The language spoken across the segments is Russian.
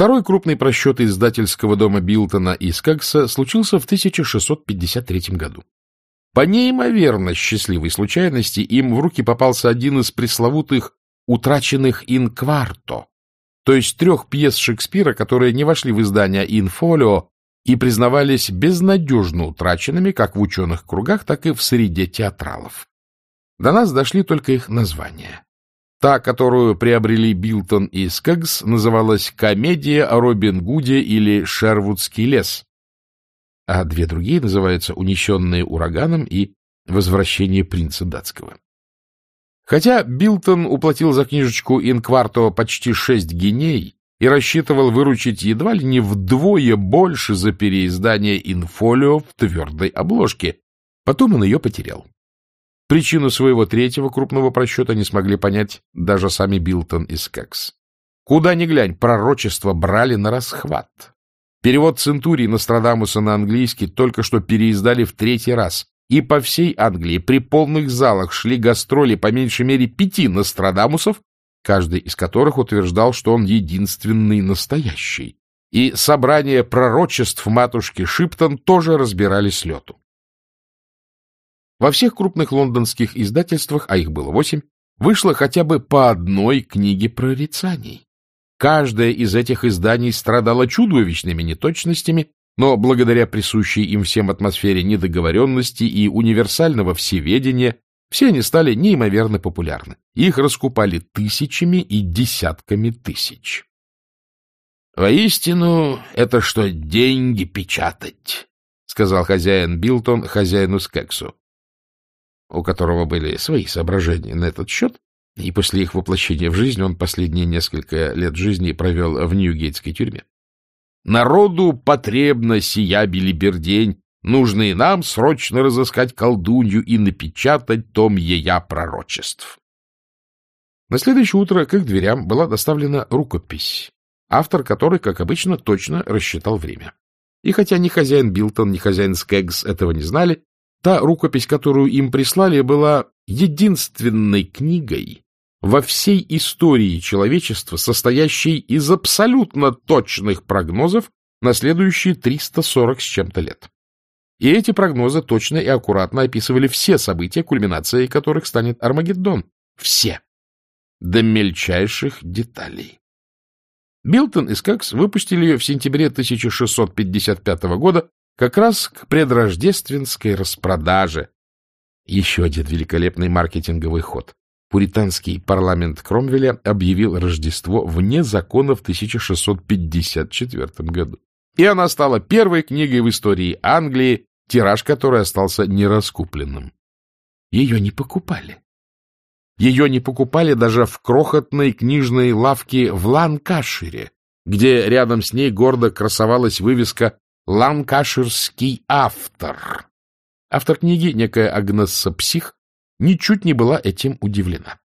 Второй крупный просчет издательского дома Билтона и Скэггса случился в 1653 году. По неимоверно счастливой случайности им в руки попался один из пресловутых утраченных ин-кварто, то есть 3 пьес Шекспира, которые не вошли в издание ин-фолио и признавались безнадежно утраченными как в ученых кругах, так и в среде театралов. До нас дошли только их названия. Та, которую приобрели Билтон и Скэггс, называлась «Комедия о Робин Гуде» или «Шервудский лес», а 2 другие называются «Унесенные ураганом» и «Возвращение принца датского». Хотя Билтон уплатил за книжечку ин-кварто почти 6 гиней и рассчитывал выручить едва ли не вдвое больше за переиздание ин-фолио в твердой обложке, потом он ее потерял. Причину своего 3-го крупного просчета не смогли понять даже сами Билтон и Скэггс. Куда ни глянь, пророчества брали на расхват. Перевод Центурии Нострадамуса на английский только что переиздали в 3-й раз, и по всей Англии при полных залах шли гастроли по меньшей мере 5 Нострадамусов, каждый из которых утверждал, что он единственный настоящий. И собрание пророчеств матушки Шиптон тоже разбирали с лету. Во всех крупных лондонских издательствах, а их было 8, вышло хотя бы по одной книге прорицаний. Каждое из этих изданий страдало чудовищными неточностями, но благодаря присущей им всем атмосфере недоговоренности и универсального всеведения все они стали неимоверно популярны. Их раскупали тысячами и десятками тысяч. «Воистину, это что, деньги печатать?» — сказал хозяин Билтон хозяину Скэггсу, у которого были свои соображения на этот счет, и после их воплощения в жизнь он последние несколько лет жизни провел в Ньюгейтской тюрьме. «Народу потребна сия белибердень, нужно и нам срочно разыскать колдунью и напечатать том ея пророчеств». На следующее утро к их дверям была доставлена рукопись, автор которой, как обычно, точно рассчитал время. И хотя ни хозяин Билтон, ни хозяин Скэггс этого не знали, та рукопись, которую им прислали, была единственной книгой во всей истории человечества, состоящей из абсолютно точных прогнозов на следующие 340 с чем-то лет. И эти прогнозы точно и аккуратно описывали все события, кульминацией которых станет Армагеддон. Все. До мельчайших деталей. Билтон и Скэггс выпустили ее в сентябре 1655 года как раз к предрождественской распродаже. Еще один великолепный маркетинговый ход. Пуританский парламент Кромвеля объявил Рождество вне закона в 1654 году. И она стала первой книгой в истории Англии, тираж которой остался нераскупленным. Ее не покупали. Ее не покупали даже в крохотной книжной лавке в Ланкашире, где рядом с ней гордо красовалась вывеска «Ланкаширский автор». Автор книги, некая Агнесса Псих, ничуть не была этим удивлена.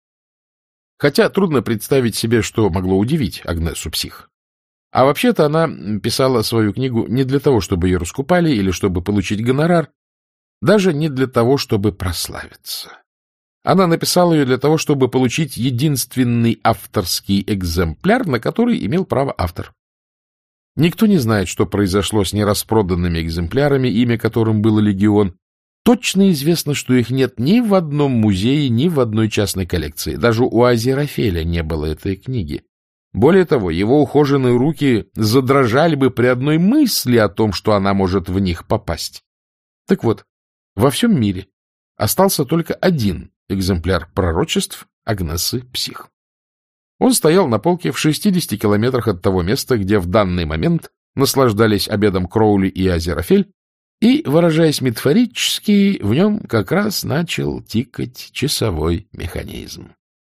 Хотя трудно представить себе, что могло удивить Агнессу Псих. А вообще-то она писала свою книгу не для того, чтобы ее раскупали или чтобы получить гонорар, даже не для того, чтобы прославиться. Она написала ее для того, чтобы получить единственный авторский экземпляр, на который имел право автор. Никто не знает, что произошло с нераспроданными экземплярами, имя которым было «Легион». Точно известно, что их нет ни в одном музее, ни в одной частной коллекции. Даже у Азерофеля не было этой книги. Более того, его ухоженные руки задрожали бы при одной мысли о том, что она может в них попасть. Так вот, во всем мире остался только один экземпляр пророчеств Агнессы Псих. Он стоял на полке в 60 километрах от того места, где в данный момент наслаждались обедом Кроули и Азерофель, и, выражаясь метафорически, в нем как раз начал тикать часовой механизм.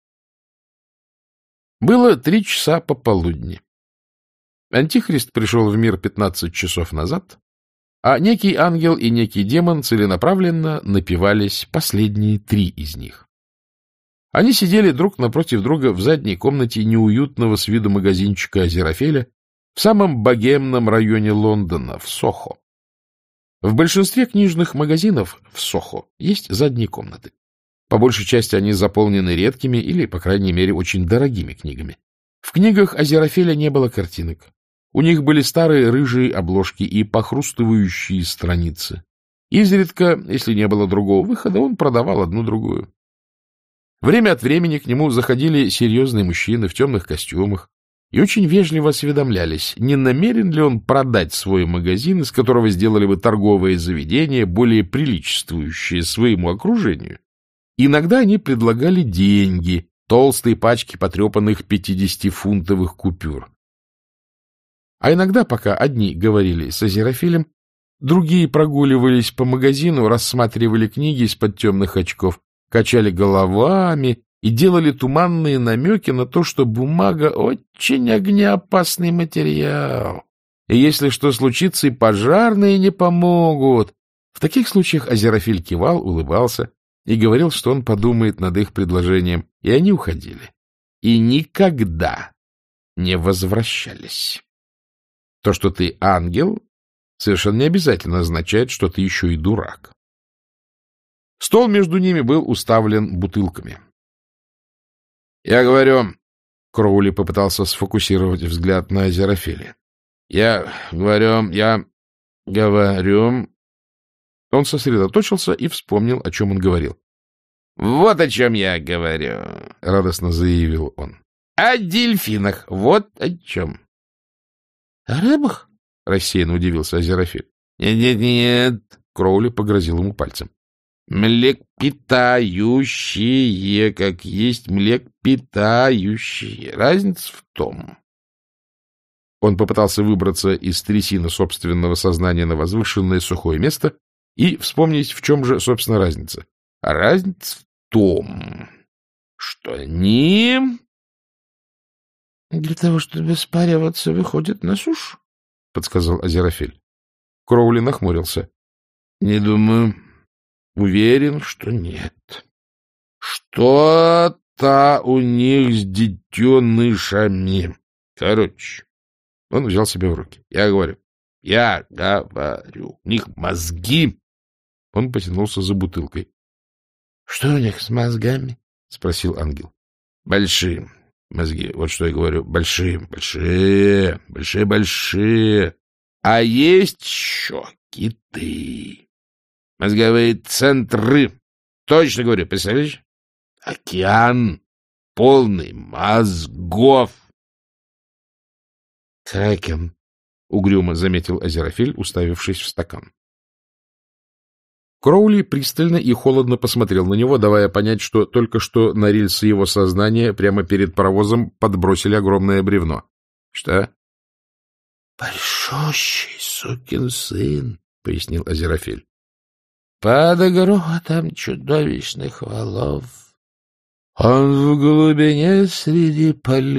Было 3 часа пополудни. Антихрист пришел в мир 15 часов назад, а некий ангел и некий демон целенаправленно напивались последние 3 из них. Они сидели друг напротив друга в задней комнате неуютного с виду магазинчика Азерофеля в самом богемном районе Лондона, в Сохо. В большинстве книжных магазинов в Сохо есть задние комнаты. По большей части они заполнены редкими или, по крайней мере, очень дорогими книгами. В книгах Азерофеля не было картинок. У них были старые рыжие обложки и похрустывающие страницы. Изредка, если не было другого выхода, он продавал одну-другую. Время от времени к нему заходили серьезные мужчины в темных костюмах и очень вежливо осведомлялись, не намерен ли он продать свой магазин, из которого сделали бы торговое заведение, более приличествующее своему окружению. Иногда они предлагали деньги, толстые пачки потрепанных 50-фунтовых купюр. А иногда, пока одни говорили с Азерофелем, другие прогуливались по магазину, рассматривали книги из-под темных очков, качали головами и делали туманные намеки на то, что бумага — очень огнеопасный материал. И если что случится, и пожарные не помогут. В таких случаях Азерофель кивал, улыбался и говорил, что он подумает над их предложением, и они уходили. И никогда не возвращались. То, что ты ангел, совершенно не обязательно означает, что ты еще и дурак. Стол между ними был уставлен бутылками. — Я говорю, — Кроули попытался сфокусировать взгляд на Азерофеля. — Я говорю... Он сосредоточился и вспомнил, о чем он говорил. — Вот о чем я говорю, — радостно заявил он. — О дельфинах, вот о чем. — О рыбах? — рассеянно удивился Азерофель. — Нет, Кроули погрозил ему пальцем. — Млекопитающие, как есть млекопитающие. Разница в том... Он попытался выбраться из трясины собственного сознания на возвышенное сухое место и вспомнить, в чем же, собственно, разница. А разница в том, что они... — Для того, чтобы спариваться, выходят на сушу, — подсказал Азерофель. Кроули нахмурился. — Не думаю. Уверен, что нет. Что-то у них с детенышами. Короче, он взял себя в руки. Я говорю, у них мозги. Он потянулся за бутылкой. — Что у них с мозгами? — спросил ангел. — Большие мозги. Вот что я говорю. Большие. А есть еще киты. Мозговые центры. Точно говорю, представляешь? Океан полный мозгов. — Кракен, — угрюмо заметил Азерофель, уставившись в стакан. Кроули пристально и холодно посмотрел на него, давая понять, что только что на рельсы его сознания прямо перед паровозом подбросили огромное бревно. — Что? — Большущий сукин сын, — пояснил Азерофель. — Под грохотом чудовищных валов. Он в глубине среди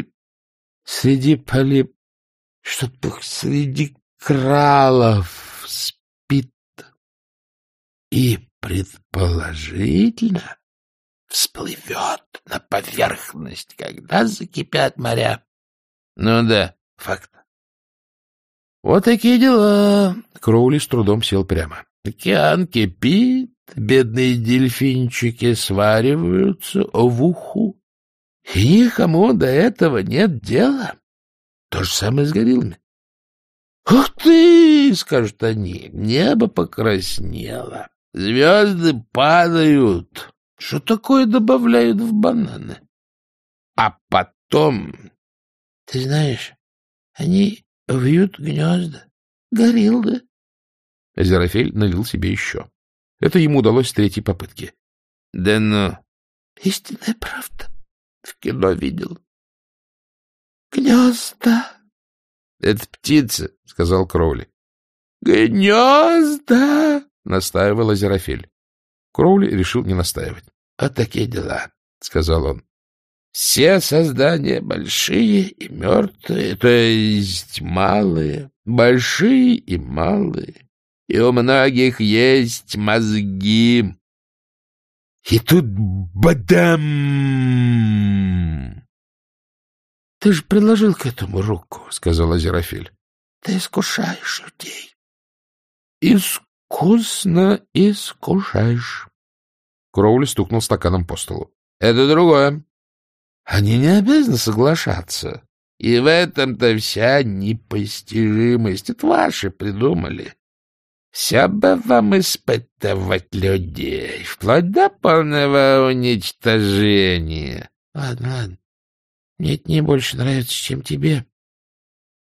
кралов спит и, предположительно, всплывет на поверхность, когда закипят моря. Ну да, факт. Вот такие дела. Кроули с трудом сел прямо. Океан кипит, бедные дельфинчики свариваются в уху. И никому до этого нет дела. То же самое с гориллами. — Ух ты! — скажут они. Небо покраснело. Звезды падают. Что такое добавляют в бананы? А потом... Ты знаешь, они вьют гнезда. Гориллы. Азерофель налил себе еще. Это ему удалось с третьей попытки. — Да ну... — Истинная правда. В кино видел. — Гнезда. — Это птица, — сказал Кроули. — Гнезда, — настаивал Азерофель. Кроули решил не настаивать. — Вот такие дела, — сказал он. — Все создания большие и мертвые, то есть малые, большие и малые. И у многих есть мозги. И тут бадам! — Ты же предложил к этому руку, — сказал Азерофель. — Ты искушаешь людей. — Искусно искушаешь. Кроули стукнул стаканом по столу. — Это другое. Они не обязаны соглашаться. И в этом-то вся непостижимость. Это ваши придумали. Все бы вам испытывать людей, вплоть до полного уничтожения. — Ладно, ладно. Мне это не больше нравится, чем тебе.